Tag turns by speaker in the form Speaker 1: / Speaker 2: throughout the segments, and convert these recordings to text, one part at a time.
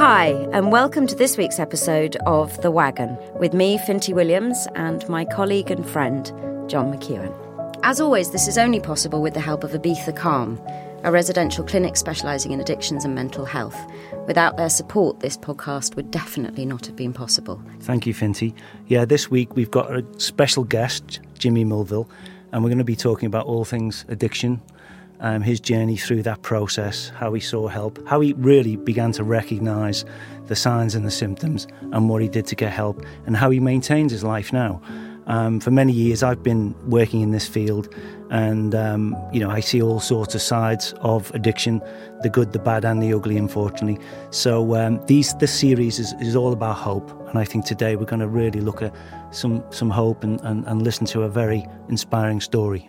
Speaker 1: Hi, and welcome to this week's episode of The Wagon, with me, Finty Williams, and my colleague and friend, John McEwen. As always, this is only possible with the help of Ibiza Calm, a residential clinic specialising in addictions and mental health. Without their support, this podcast would definitely not have been possible.
Speaker 2: Thank you, Finty. Yeah, this week we've got a special guest, Jimmy Mulville, and we're going to be talking about all things addiction, his journey through that process, how he saw help, how he really began to recognise the signs and the symptoms and what he did to get help, and how he maintains his life now. For many years I've been working in this field, and I see all sorts of sides of addiction, the good, the bad and the ugly, unfortunately. So this series is all about hope, and I think today we're going to really look at some hope and listen to a very inspiring story.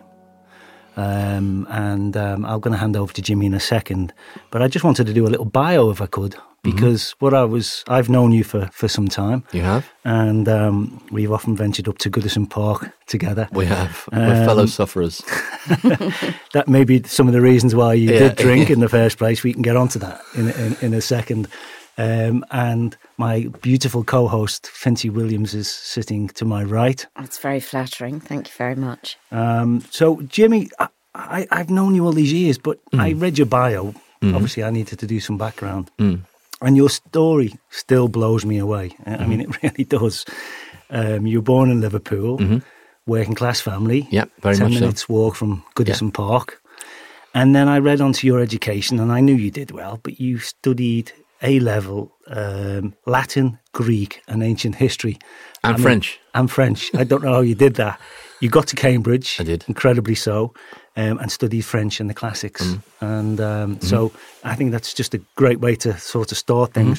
Speaker 2: I'm going to hand over to Jimmy in a second, but I just wanted to do a little bio if I could, because I've known you for some time.
Speaker 3: You have?
Speaker 2: And we've often ventured up to Goodison Park together.
Speaker 3: We have. We're fellow sufferers.
Speaker 2: That may be some of the reasons why you did drink in the first place. We can get onto that in a second. And my beautiful co-host, Finty Williams, is sitting to my right.
Speaker 1: That's very flattering. Thank you very much.
Speaker 2: So, Jimmy, I've known you all these years, but I read your bio. Obviously, I needed to do some background. And your story still blows me away. I mean, it really does. You were born in Liverpool, working class family.
Speaker 3: Yeah, very
Speaker 2: 10
Speaker 3: much so.
Speaker 2: 10 minutes walk from Goodison Park. And then I read onto your education, and I knew you did well, but you studied A-level Latin, Greek and ancient history.
Speaker 3: And French.
Speaker 2: And French. I don't know how you did that. You got to Cambridge.
Speaker 3: I did.
Speaker 2: Incredibly so. And studied French and the classics. And so I think that's just a great way to sort of start things.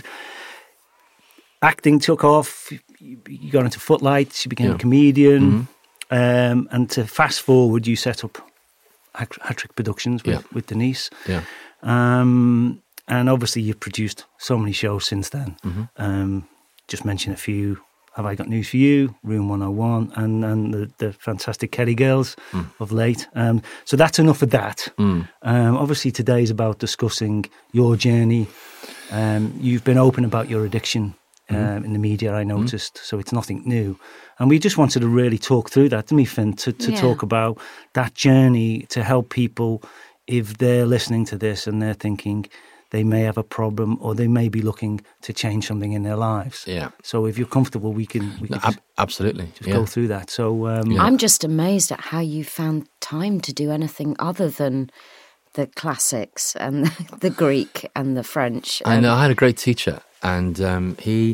Speaker 2: Acting took off. You got into Footlights. You became a comedian. And to fast forward, you set up Hat-Trick Productions with Denise. Yeah. And obviously you've produced so many shows since then. Just mention a few. Have I Got News for You, Room 101, and the fantastic Kerry Girls of late. So that's enough of that. Obviously today is about discussing your journey. You've been open about your addiction in the media, I noticed, so it's nothing new. And we just wanted to really talk through that, didn't we, Finn, to talk about that journey to help people if they're listening to this and they're thinking they may have a problem or they may be looking to change something in their lives. Yeah. So if you're comfortable, we can
Speaker 3: absolutely
Speaker 2: just go through that. So
Speaker 1: I'm just amazed at how you found time to do anything other than the classics and the Greek and the French.
Speaker 3: I know. I had a great teacher, and he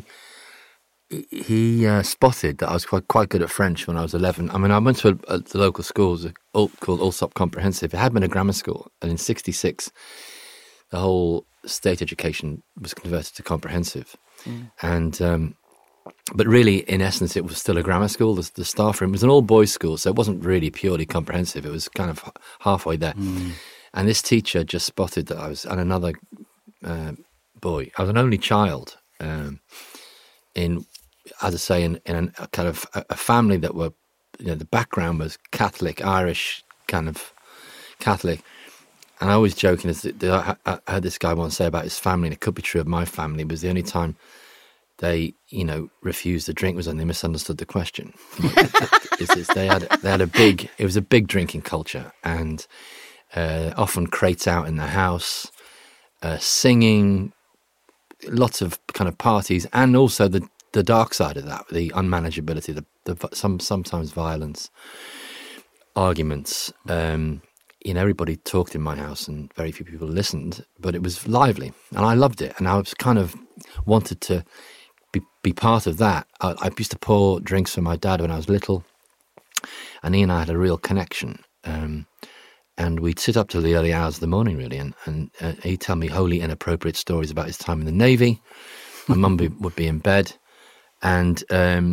Speaker 3: spotted that I was quite good at French when I was 11. I mean, I went to the local schools called Allsop Comprehensive. It had been a grammar school, and in '66. The whole state education was converted to comprehensive. And but really, in essence, it was still a grammar school. The staff room was an all-boys school, so it wasn't really purely comprehensive. It was kind of halfway there. And this teacher just spotted that I was, and another boy, I was an only child in a kind of a family that were, the background was Catholic, Irish, kind of Catholic. And I always joking, I heard this guy once say about his family, and it could be true of my family, was the only time they, refused to drink was when they misunderstood the question. They had it was a big drinking culture, and often crates out in the house, singing, lots of kind of parties, and also the dark side of that, the unmanageability, sometimes violence, arguments. Everybody talked in my house and very few people listened, but it was lively and I loved it. And I was kind of wanted to be part of that. I used to pour drinks for my dad when I was little, and he and I had a real connection. And we'd sit up till the early hours of the morning, really, and he'd tell me wholly inappropriate stories about his time in the Navy. My mum would be in bed. And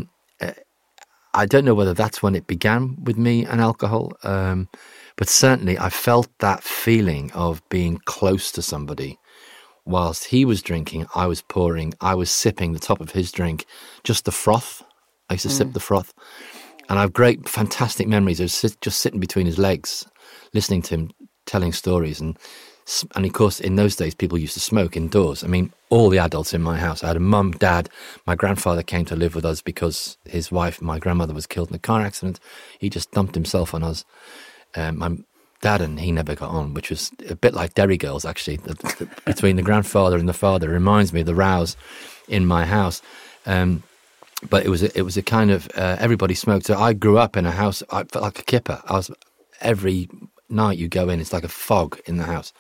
Speaker 3: I don't know whether that's when it began with me and alcohol, but certainly I felt that feeling of being close to somebody. Whilst he was drinking, I was pouring, I was sipping the top of his drink, just the froth. I used to sip the froth. And I have great, fantastic memories. I was just sitting between his legs, listening to him telling stories. And of course, in those days, people used to smoke indoors. I mean, all the adults in my house. I had a mum, dad. My grandfather came to live with us because his wife, my grandmother, was killed in a car accident. He just dumped himself on us. My dad and he never got on, which was a bit like Derry Girls, actually. Between the grandfather and the father, it reminds me of the rows in my house. But it was a kind of everybody smoked. So I grew up in a house. I felt like a kipper. Every night you go in, it's like a fog in the house.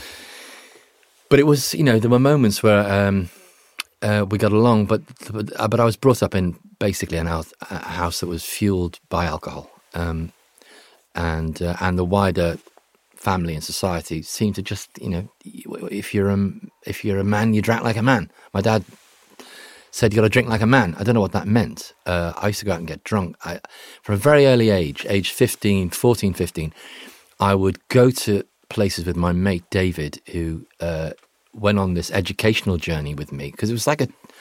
Speaker 3: But it was, there were moments where we got along. But I was brought up in basically a house that was fueled by alcohol, and the wider family and society seemed to just, if you're a man, you drank like a man. My dad said you got to drink like a man. I don't know what that meant. I used to go out and get drunk. From a very early age 14, 15, I would go to places with my mate David, who went on this educational journey with me, because it was like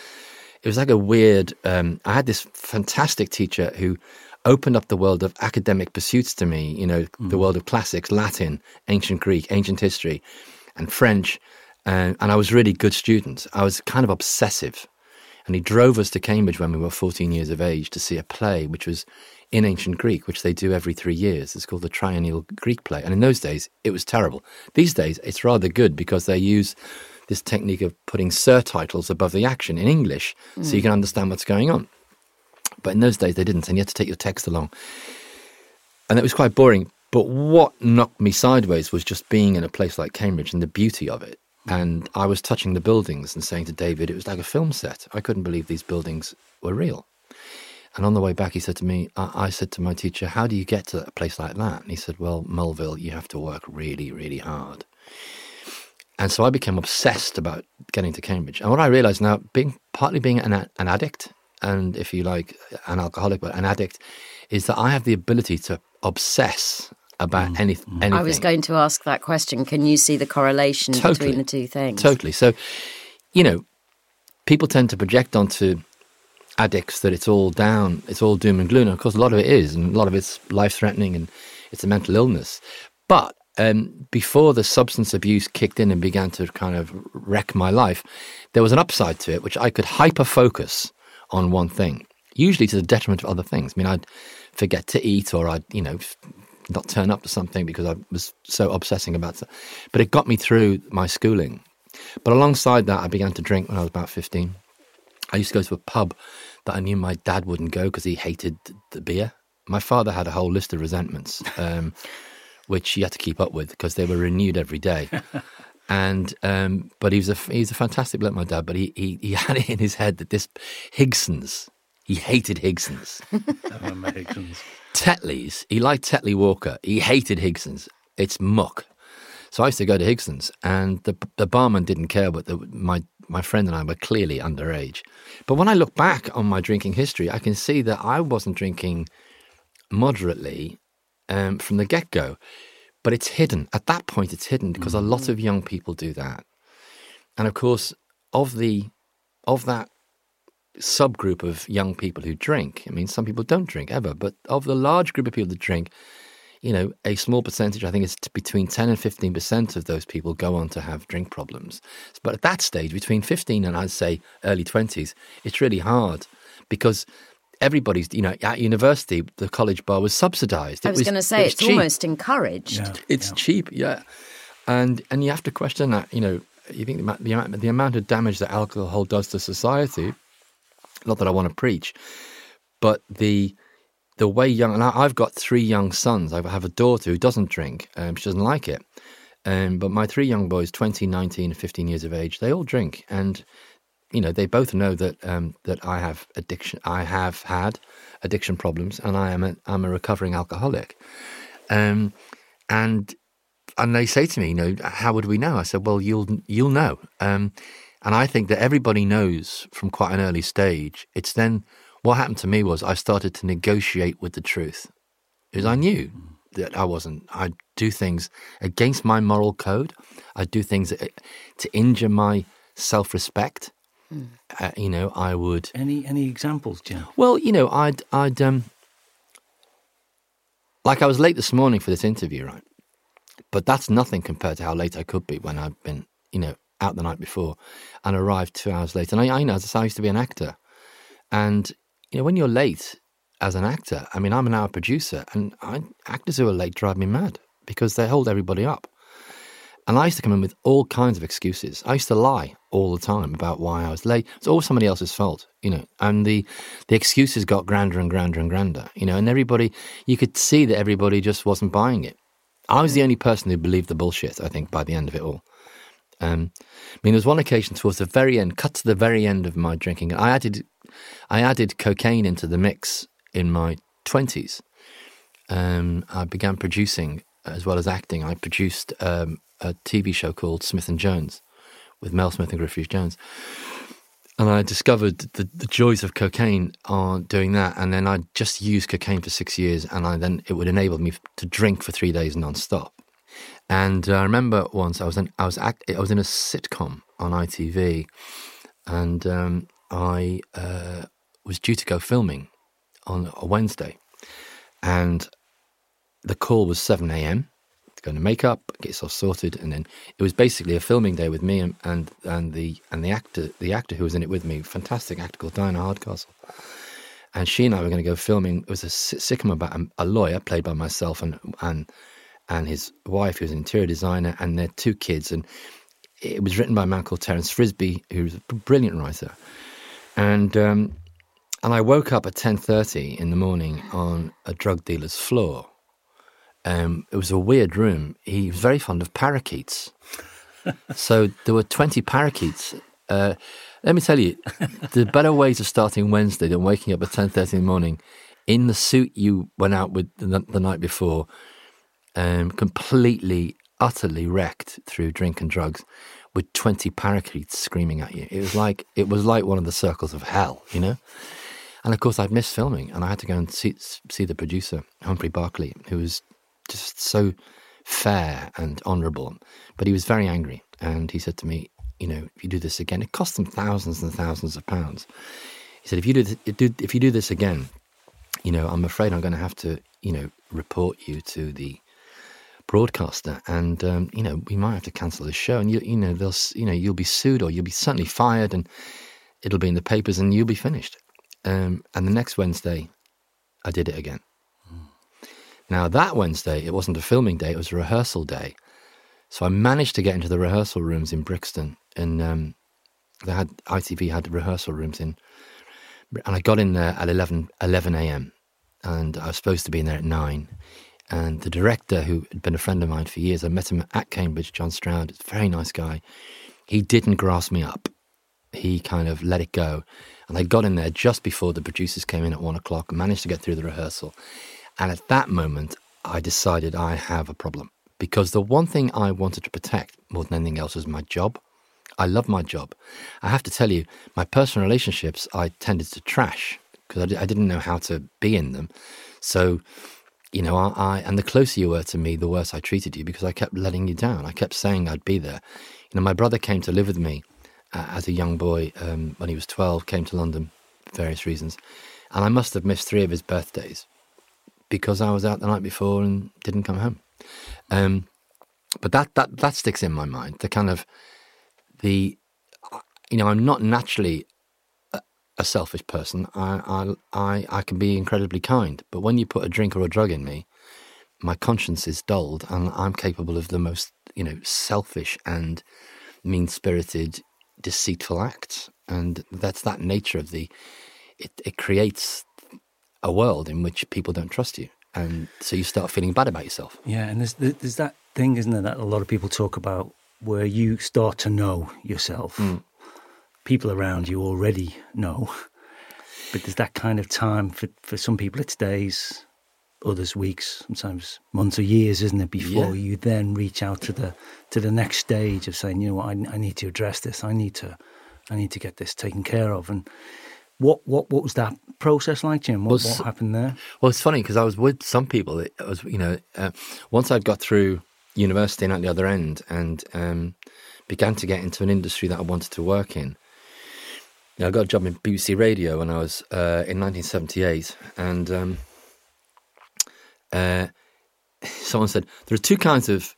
Speaker 3: a weird. I had this fantastic teacher who opened up the world of academic pursuits to me. The world of classics, Latin, ancient Greek, ancient history, and French, and I was a really good student. I was kind of obsessive. And he drove us to Cambridge when we were 14 years of age to see a play which was in ancient Greek, which they do every 3 years. It's called the Triennial Greek Play. And in those days, it was terrible. These days, it's rather good because they use this technique of putting surtitles above the action in English so you can understand what's going on. But in those days, they didn't, and you had to take your text along. And it was quite boring. But what knocked me sideways was just being in a place like Cambridge and the beauty of it. And I was touching the buildings and saying to David, it was like a film set. I couldn't believe these buildings were real. And on the way back, he said to me, I said to my teacher, how do you get to a place like that? And he said, well, Mulville, you have to work really, really hard. And so I became obsessed about getting to Cambridge. And what I realized now, partly being an addict, and if you like, an alcoholic, but an addict, is that I have the ability to obsess about anything.
Speaker 1: I was going to ask that question. Can you see the correlation between the two things?
Speaker 3: Totally. So, people tend to project onto addicts that it's all down, it's all doom and gloom. And of course, a lot of it is, and a lot of it's life-threatening, and it's a mental illness. But before the substance abuse kicked in and began to kind of wreck my life, there was an upside to it, which I could hyper-focus on one thing, usually to the detriment of other things. I mean, I'd forget to eat, or I'd, not turn up to something because I was so obsessing about it. But it got me through my schooling. But alongside that, I began to drink when I was about 15. I used to go to a pub that I knew my dad wouldn't go because he hated the beer. My father had a whole list of resentments, which he had to keep up with because they were renewed every day. And but he's a fantastic bloke, my dad. But he had it in his head that this Higson's, he hated Higson's.
Speaker 2: I remember Higson's.
Speaker 3: Tetley's, he liked Tetley Walker. He hated Higson's. It's muck. So I used to go to Higson's, and the barman didn't care, but my friend and I were clearly underage. But when I look back on my drinking history, I can see that I wasn't drinking moderately from the get-go. But it's hidden. At that point, it's hidden because a lot of young people do that. And of course, of that subgroup of young people who drink, I mean, some people don't drink ever, but of the large group of people that drink, a small percentage, I think it's between 10 and 15% of those people go on to have drink problems. But at that stage, between 15 and I'd say early 20s, it's really hard because everybody's, at university, the college bar was subsidised.
Speaker 1: I was going to say, it's
Speaker 3: cheap.
Speaker 1: Almost encouraged.
Speaker 2: Yeah,
Speaker 3: it's cheap, yeah. And you have to question that, you think the amount of damage that alcohol does to society, not that I want to preach, but the way young, and I've got 3 young sons. I have a daughter who doesn't drink. She doesn't like it. But my 3 young boys, 20, 19, and 15 years of age, they all drink. And, they both know that that I have addiction. I have had addiction problems, and I'm a recovering alcoholic. And they say to me, how would we know? I said, well, you'll know. And I think that everybody knows from quite an early stage. It's then what happened to me was I started to negotiate with the truth, because I knew that I'd do things against my moral code. I'd do things to injure my self-respect. I would.
Speaker 2: Any examples, Jim?
Speaker 3: Well, I'd like I was late this morning for this interview, right? But that's nothing compared to how late I could be when I've been, out the night before and arrived 2 hours late. And I know, as I used to be an actor. And, when you're late as an actor, I mean, I'm an hour producer, and actors who are late drive me mad because they hold everybody up. And I used to come in with all kinds of excuses. I used to lie all the time about why I was late. It's all somebody else's fault, and the excuses got grander and grander and grander, and everybody, you could see that everybody just wasn't buying it. I was the only person who believed the bullshit, I think, by the end of it all. There was one occasion towards the very end, cut to the very end of my drinking. I added cocaine into the mix in my 20s. I began producing as well as acting. I produced a TV show called Smith & Jones with Mel Smith and Griffith Jones. And I discovered the joys of cocaine on doing that. And then I just used cocaine for 6 years, and it would enable me to drink for 3 days non-stop. And I remember once I was in a sitcom on ITV, and I was due to go filming on a Wednesday, and the call was 7 a.m. to go into makeup, get yourself sorted, and then it was basically a filming day with me and the actor who was in it with me, fantastic actor called Diana Hardcastle, and she and I were going to go filming. It was a sitcom about a lawyer played by myself and his wife, who was an interior designer, and their 2 kids, and it was written by a man called Terence Frisbee, who's a brilliant writer, and I woke up at 10:30 in the morning on a drug dealer's floor. It was a weird room. He was very fond of parakeets. So there were 20 parakeets. Let me tell you, the better ways of starting Wednesday than waking up at 10:30 in the morning in the suit you went out with the night before, completely, utterly wrecked through drink and drugs, with 20 parakeets screaming at you. It was like one of the circles of hell, And of course, I'd missed filming, and I had to go and see the producer, Humphrey Barclay, who was just so fair and honourable, but he was very angry. And he said to me, if you do this again, it cost them thousands and thousands of pounds. He said, if you do this again, I'm afraid I'm going to have to, report you to the broadcaster, and we might have to cancel the show, and you'll be sued, or you'll be certainly fired, and it'll be in the papers, and you'll be finished. And the next Wednesday, I did it again. Now, that Wednesday, it wasn't a filming day, it was a rehearsal day. So I managed to get into the rehearsal rooms in Brixton, and ITV had rehearsal rooms in, and I got in there at 11 a.m, and I was supposed to be in there at 9. And the director, who had been a friend of mine for years, I met him at Cambridge, John Stroud, a very nice guy. He didn't grass me up. He kind of let it go. And I got in there just before the producers came in at 1 o'clock and managed to get through the rehearsal. And at that moment, I decided I have a problem. Because the one thing I wanted to protect more than anything else was my job. I love my job. I have to tell you, my personal relationships, I tended to trash because I didn't know how to be in them. So, and the closer you were to me, the worse I treated you, because I kept letting you down. I kept saying I'd be there. My brother came to live with me as a young boy when he was 12, came to London for various reasons. And I must have missed 3 of his birthdays because I was out the night before and didn't come home. But that sticks in my mind. The kind of I'm not naturally a selfish person. I can be incredibly kind, but when you put a drink or a drug in me, my conscience is dulled, and I'm capable of the most selfish and mean-spirited, deceitful acts. And that's that nature of it creates a world in which people don't trust you. And so you start feeling bad about yourself.
Speaker 2: Yeah, and there's that thing, isn't there, that a lot of people talk about, where you start to know yourself. People around you already know. But there's that kind of time, for some people it's days, others weeks, sometimes months or years, isn't it, before you then reach out to the next stage of saying, I need to address this, I need to get this taken care of. And what was that process like, Jim? What happened there?
Speaker 3: Well, it's funny because I was with some people. It was, once I'd got through university and at the other end, and began to get into an industry that I wanted to work in. I got a job in BBC Radio when I was in 1978, and someone said there are 2 kinds of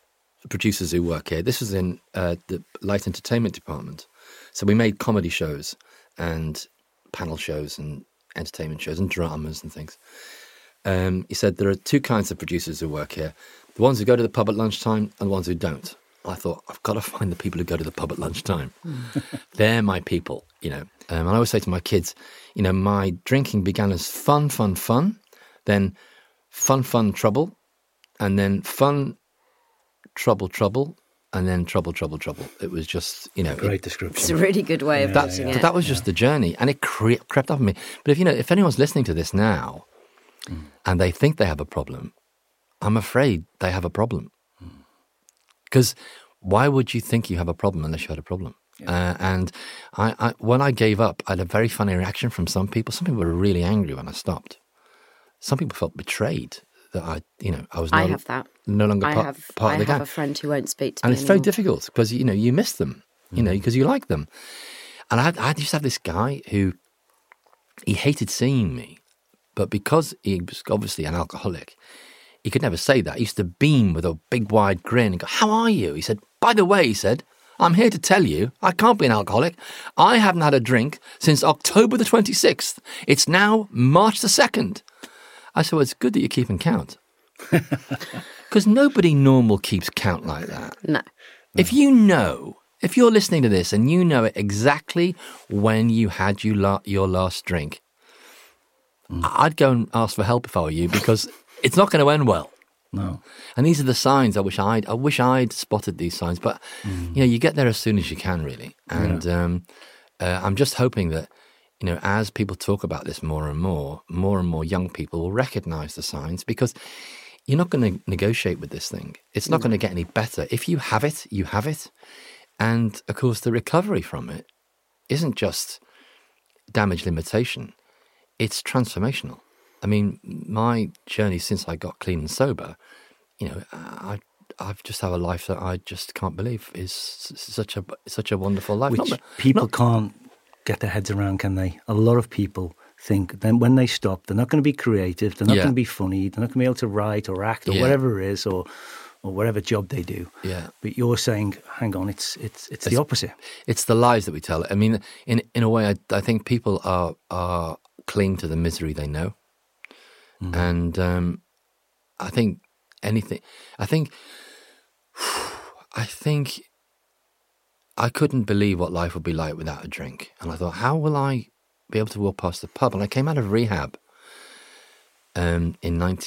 Speaker 3: producers who work here. This was in the light entertainment department. So we made comedy shows and panel shows and entertainment shows and dramas and things. He said there are two kinds of producers who work here. The ones who go to the pub at lunchtime and the ones who don't. I thought, I've got to find the people who go to the pub at lunchtime. They're my people, And I always say to my kids, my drinking began as fun, then fun, trouble, and then fun, trouble, and then trouble. It was just,
Speaker 2: Great description.
Speaker 1: It's a really good way of putting it.
Speaker 3: But that was just the journey, and it crept up on me. But if anyone's listening to this now and they think they have a problem, I'm afraid they have a problem. Because why would you think you have a problem unless you had a problem? Yeah. And I when I gave up, I had a very funny reaction from some people. Some people were really angry when I stopped. Some people felt betrayed that I was no longer part of the gang. I have
Speaker 1: a friend who won't speak to me
Speaker 3: and it's
Speaker 1: anymore.
Speaker 3: very difficult because, you miss them, because you like them. And I used to have this guy who, he hated seeing me, but because he was obviously an alcoholic, he could never say that. He used to beam with a big wide grin and go, "How are you?" He said, "By the way," he said, "I'm here to tell you I can't be an alcoholic. I haven't had a drink since October the 26th. It's now March the 2nd. I said, "Well, it's good that you're keeping count." Because nobody normal keeps count like that.
Speaker 1: No.
Speaker 3: If you're listening to this and you know it exactly when you had your last drink, I'd go and ask for help if I were you, because it's not going to end well.
Speaker 2: No.
Speaker 3: And these are the signs. I wish I'd spotted these signs, but you get there as soon as you can, really. And I'm just hoping that, as people talk about this more and more young people will recognize the signs, because you're not going to negotiate with this thing. It's not going to get any better. If you have it, you have it. And of course, the recovery from it isn't just damage limitation. It's transformational. I mean, my journey since I got clean and sober, I've just have a life that I just can't believe is such a wonderful life.
Speaker 2: Which people can't get their heads around, can they? A lot of people think then when they stop, they're not going to be creative, they're not going to be funny, they're not going to be able to write or act or whatever it is, or whatever job they do.
Speaker 3: Yeah.
Speaker 2: But you're saying, hang on, it's the opposite.
Speaker 3: It's the lies that we tell. I mean, in a way, I think people are cling to the misery they know. And I think I couldn't believe what life would be like without a drink. And I thought, how will I be able to walk past the pub? And I came out of rehab in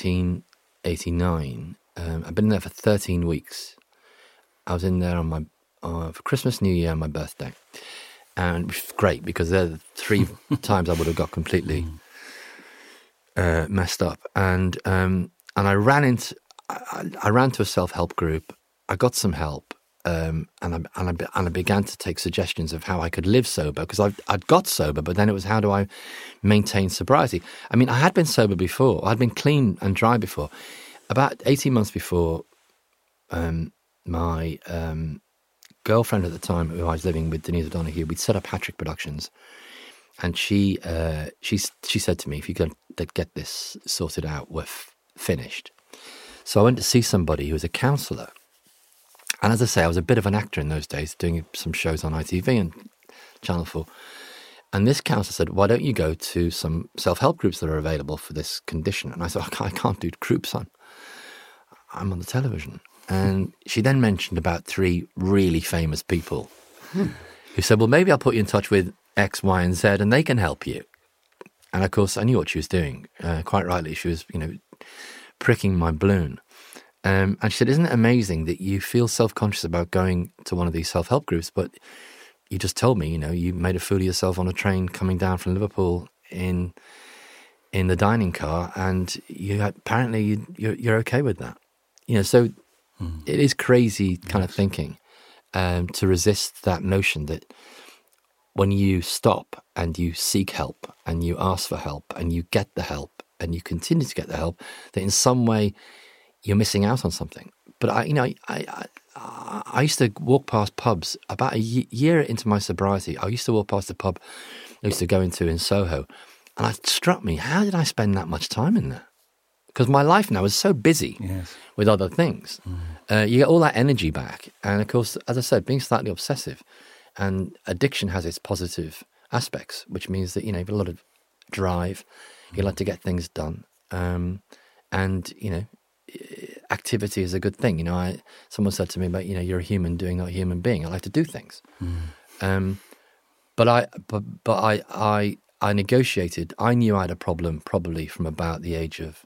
Speaker 3: 1989. I've been there for 13 weeks. I was in there on for Christmas, New Year, and my birthday. And which was great, because they're the 3 times I would have got completely messed up. And I ran to a self-help group. I got some help. And I began to take suggestions of how I could live sober, because I'd got sober, but then it was, how do I maintain sobriety? I mean, I had been sober before. I'd been clean and dry before. About 18 months before, my girlfriend at the time, who I was living with, Denise O'Donoghue, we'd set up Hattrick Productions, and she said to me, "If you could get this sorted out, we're finished." So I went to see somebody who was a counsellor. And as I say, I was a bit of an actor in those days, doing some shows on ITV and Channel 4. And this counsellor said, "Why don't you go to some self-help groups that are available for this condition?" And I said, I can't do groups. I'm on the television. And she then mentioned about 3 really famous people who said, "Well, maybe I'll put you in touch with X, Y, and Z, and they can help you." And of course, I knew what she was doing. Quite rightly, she was, pricking my balloon. And she said, "Isn't it amazing that you feel self-conscious about going to one of these self-help groups, but you just told me, you made a fool of yourself on a train coming down from Liverpool in the dining car, and apparently you're okay with that." So it is crazy kind of thinking to resist that notion that when you stop and you seek help and you ask for help and you get the help and you continue to get the help, that in some way you're missing out on something. But I used to walk past pubs about a year into my sobriety. I used to walk past a pub I used to go into in Soho, and it struck me, how did I spend that much time in there? because my life now is so busy with other things. You get all that energy back. And of course, as I said, being slightly obsessive, and addiction has its positive aspects, which means that, you know, you've got a lot of drive, you like to get things done. And, you know, activity is a good thing. You know, someone said to me about, you know, you're a human doing, not a human being. I like to do things. But I negotiated. I knew I had a problem probably from about the age of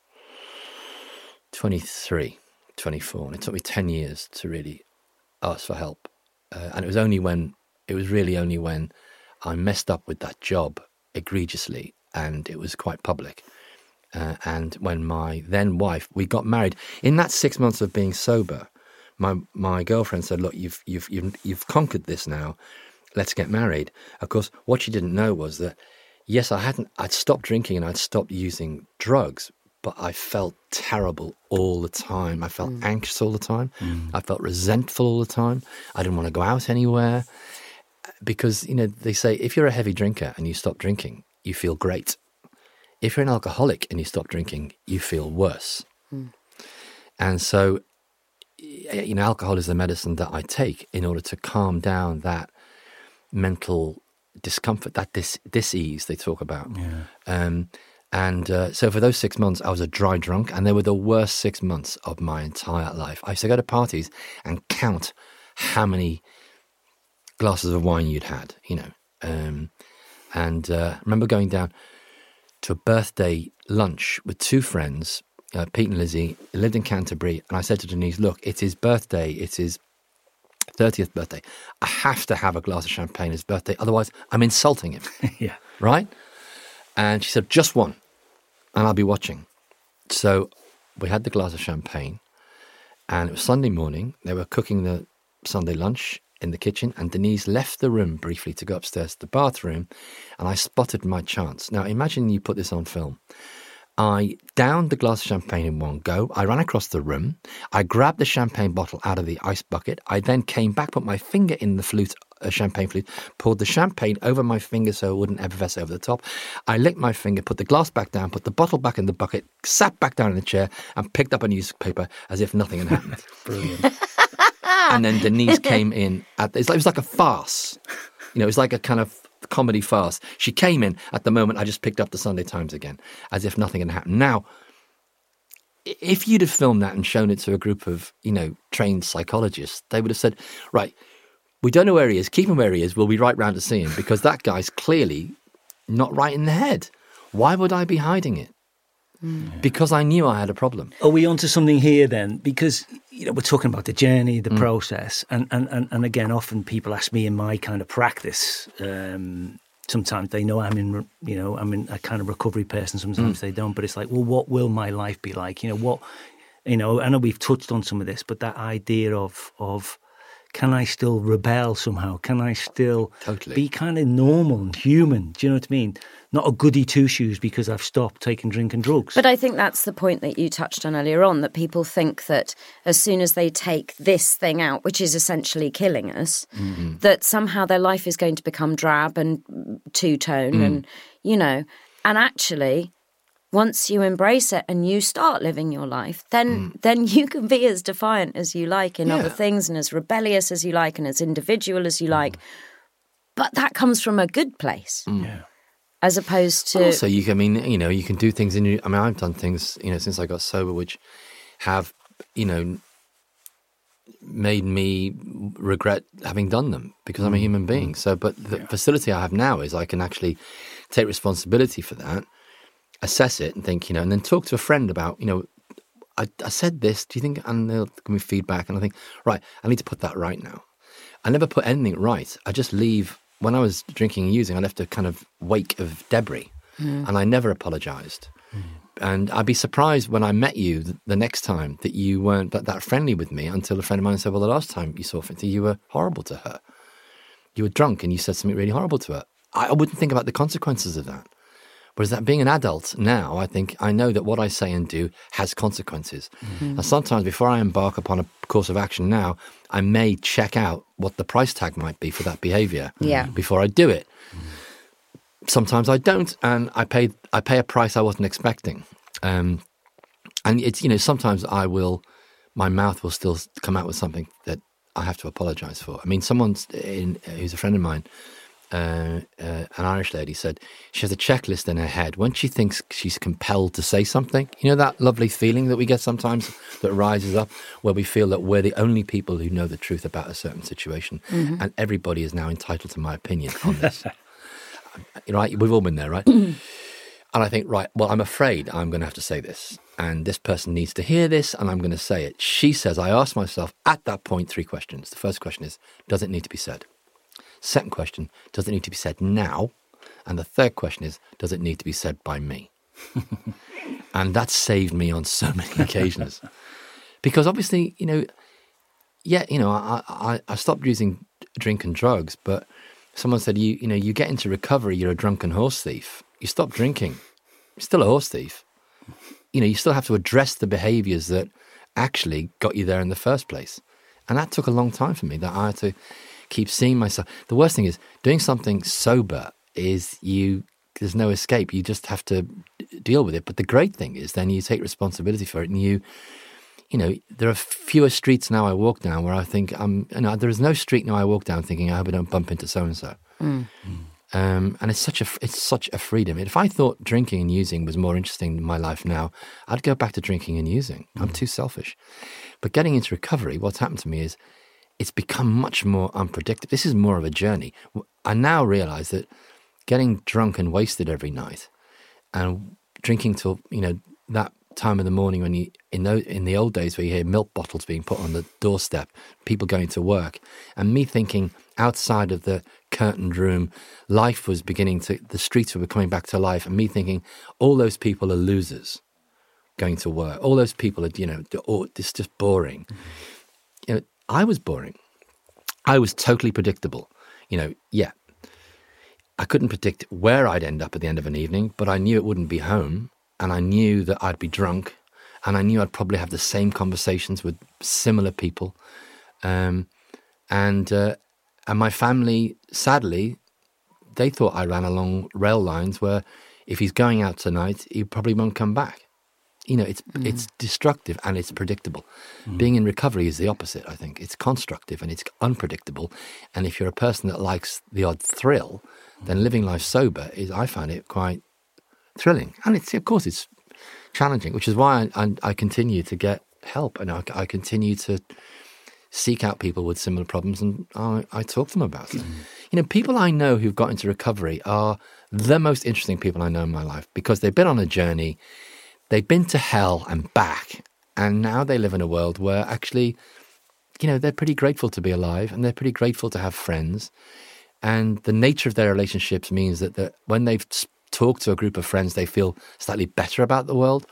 Speaker 3: 23, 24. And it took me 10 years to really ask for help. And it was really only when I messed up with that job egregiously, and it was quite public. And when my then wife, we got married, in that 6 months of being sober, my girlfriend said, "Look, you've conquered this now. Let's get married." Of course, what she didn't know was that, yes, I'd stopped drinking and I'd stopped using drugs, but I felt terrible all the time. I felt anxious all the time. I felt resentful all the time. I didn't want to go out anywhere because, you know, they say if you're a heavy drinker and you stop drinking, you feel great. If you're an alcoholic and you stop drinking, you feel worse. And so, you know, alcohol is the medicine that I take in order to calm down that mental discomfort, that dis-ease they talk about. So for those 6 months, I was a dry drunk, and they were the worst 6 months of my entire life. I used to go to parties and count how many glasses of wine you'd had, you know. I remember going down to a birthday lunch with two friends, Pete and Lizzie, who lived in Canterbury, and I said to Denise, "Look, it's his birthday, it's his 30th birthday. I have to have a glass of champagne his birthday, otherwise I'm insulting him."
Speaker 2: Yeah.
Speaker 3: Right? And she said, "Just one, and I'll be watching." So we had the glass of champagne, and it was Sunday morning. They were cooking the Sunday lunch in the kitchen, and Denise left the room briefly to go upstairs to the bathroom, and I spotted my chance. Now, imagine you put this on film. I downed the glass of champagne in one go. I ran across the room. I grabbed the champagne bottle out of the ice bucket. I then came back, put my finger in the champagne flute, poured the champagne over my finger so it wouldn't effervesce over the top. I licked my finger, put the glass back down, put the bottle back in the bucket, sat back down in the chair, and picked up a newspaper as if nothing had happened.
Speaker 2: Brilliant.
Speaker 3: And then Denise came in. It was like a farce. You know, it was like a kind of comedy farce. She came in at the moment I just picked up the Sunday Times again, as if nothing had happened. Now, if you'd have filmed that and shown it to a group of, you know, trained psychologists, they would have said, "Right, we don't know where he is. Keep him where he is. We'll be right round to see him because that guy's clearly not right in the head. Why would I be hiding it?" Because I knew I had a problem.
Speaker 2: Are we onto something here then? Because, you know, we're talking about the journey, the process, and again, often people ask me in my kind of practice. Sometimes they know I'm in a kind of recovery person. Sometimes they don't. But it's like, well, what will my life be like? You know, I know we've touched on some of this, but that idea of can I still rebel somehow? Can I still be kind of normal and human? Do you know what I mean? Not a goody two-shoes because I've stopped taking drink and drugs.
Speaker 1: But I think that's the point that you touched on earlier on, that people think that as soon as they take this thing out, which is essentially killing us, that somehow their life is going to become drab and two-tone and, you know, and actually, once you embrace it and you start living your life, then you can be as defiant as you like in other things and as rebellious as you like and as individual as you like. But that comes from a good place. As opposed to...
Speaker 3: Also, you can do things I've done things, you know, since I got sober, which have, you know, made me regret having done them because I'm a human being. So, but the facility I have now is I can actually take responsibility for that, assess it and think, you know, and then talk to a friend about, you know, I said this, do you think, and they'll give me feedback and I think, right, I need to put that right now. I never put anything right. I just leave. When I was drinking and using, I left a kind of wake of debris and I never apologized. And I'd be surprised when I met you the next time that you weren't that friendly with me until a friend of mine said, "Well, the last time you saw Finty, you were horrible to her. You were drunk and you said something really horrible to her." I wouldn't think about the consequences of that. Whereas that being an adult now, I know that what I say and do has consequences. And sometimes before I embark upon a course of action now, I may check out what the price tag might be for that behaviour before I do it. Sometimes I don't, and I pay a price I wasn't expecting. And it's, sometimes my mouth will still come out with something that I have to apologise for. I mean, who's a friend of mine, an Irish lady, said she has a checklist in her head when she thinks she's compelled to say something. You know that lovely feeling that we get sometimes that rises up where we feel that we're the only people who know the truth about a certain situation, and everybody is now entitled to my opinion on this. Right? We've all been there, right? And I think, right, well, I'm afraid I'm going to have to say this, and this person needs to hear this, and I'm going to say it. She says, I asked myself at that point 3 questions. The first question is, does it need to be said? Second question, does it need to be said now? And the third question is, does it need to be said by me? And that saved me on so many occasions. Because obviously, I stopped using drink and drugs, but someone said, you get into recovery, you're a drunken horse thief. You stop drinking, you're still a horse thief. You still have to address the behaviours that actually got you there in the first place. And that took a long time for me, that I had to keep seeing myself. The worst thing is doing something sober is there's no escape. You just have to deal with it. But the great thing is then you take responsibility for it, and there are fewer streets now I walk down where I think there is no street now I walk down thinking I hope I don't bump into so-and-so. And it's such a freedom. If I thought drinking and using was more interesting than my life now, I'd go back to drinking and using. I'm too selfish. But getting into recovery, what's happened to me is it's become much more unpredictable. This is more of a journey. I now realize that getting drunk and wasted every night and drinking till, that time of the morning when in the old days where you hear milk bottles being put on the doorstep, people going to work, and me thinking outside of the curtained room, life was the streets were coming back to life, and me thinking all those people are losers going to work. All those people are, it's just boring. I was boring. I was totally predictable. I couldn't predict where I'd end up at the end of an evening, but I knew it wouldn't be home. And I knew that I'd be drunk, and I knew I'd probably have the same conversations with similar people. And my family, sadly, they thought I ran along rail lines where if he's going out tonight, he probably won't come back. It's destructive and it's predictable. Being in recovery is the opposite, I think. It's constructive and it's unpredictable. And if you're a person that likes the odd thrill, then living life sober I find it quite thrilling. And of course it's challenging, which is why I continue to get help, and I continue to seek out people with similar problems, and I talk to them about it. People I know who've got into recovery are the most interesting people I know in my life, because they've been on a journey, they've been to hell and back, and now they live in a world where actually, they're pretty grateful to be alive, and they're pretty grateful to have friends, and the nature of their relationships means that when they've talk to a group of friends, they feel slightly better about the world.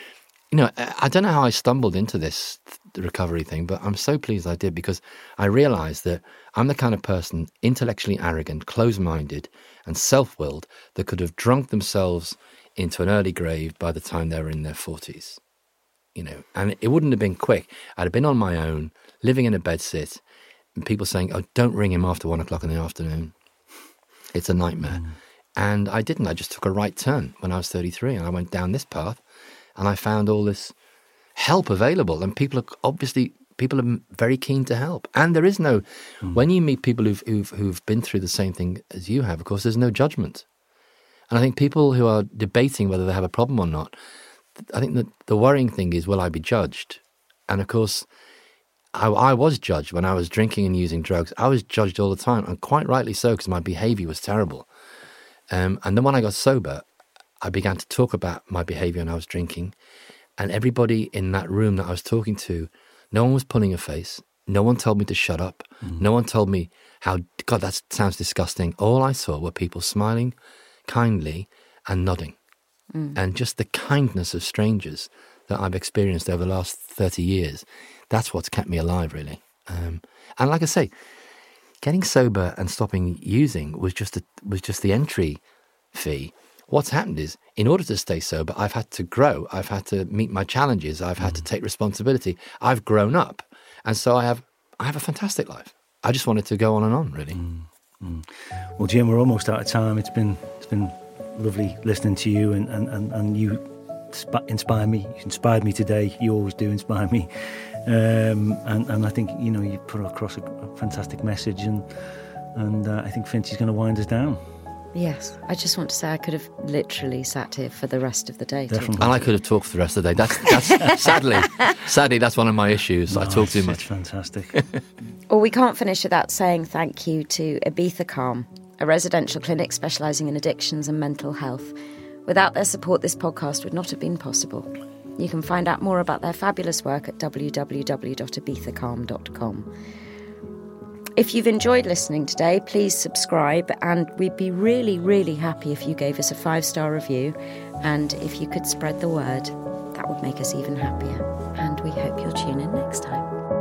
Speaker 3: I don't know how I stumbled into this recovery thing, but I'm so pleased I did, because I realized that I'm the kind of person, intellectually arrogant, close-minded and self-willed, that could have drunk themselves into an early grave by the time they were in their 40s. And it wouldn't have been quick. I'd have been on my own, living in a bedsit, and people saying, oh, don't ring him after 1 o'clock in the afternoon. It's a nightmare. And I didn't. I just took a right turn when I was 33, and I went down this path, and I found all this help available. And people are very keen to help. And there is no, when you meet people who've been through the same thing as you have, of course, there's no judgment. And I think people who are debating whether they have a problem or not, I think that the worrying thing is, will I be judged? And of course, I was judged when I was drinking and using drugs. I was judged all the time, and quite rightly so, because my behavior was terrible. And then when I got sober, I began to talk about my behaviour when I was drinking. And everybody in that room that I was talking to, no one was pulling a face. No one told me to shut up. No one told me God, that sounds disgusting. All I saw were people smiling kindly and nodding. And just the kindness of strangers that I've experienced over the last 30 years, that's what's kept me alive, really. And like I say, getting sober and stopping using was just the entry fee. What's happened is, in order to stay sober, I've had to grow. I've had to meet my challenges. I've had to take responsibility. I've grown up, and so I have a fantastic life. I just wanted to go on and on, really.
Speaker 2: Well, Jim, we're almost out of time. It's been lovely listening to you and you inspire me. You inspired me today. You always do inspire me. And I think, you put across a fantastic message, and I think Finchie's going to wind us down.
Speaker 1: Yes, I just want to say I could have literally sat here for the rest of the day.
Speaker 2: Definitely.
Speaker 3: And I could have talked for the rest of the day. That's sadly, that's one of my issues. I talk too much.
Speaker 2: It's fantastic.
Speaker 1: Well, we can't finish without saying thank you to Ibiza Calm, a residential clinic specialising in addictions and mental health. Without their support, this podcast would not have been possible. You can find out more about their fabulous work at www.ibizacalm.com. If you've enjoyed listening today, please subscribe, and we'd be really, really happy if you gave us a 5-star review, and if you could spread the word, that would make us even happier. And we hope you'll tune in next time.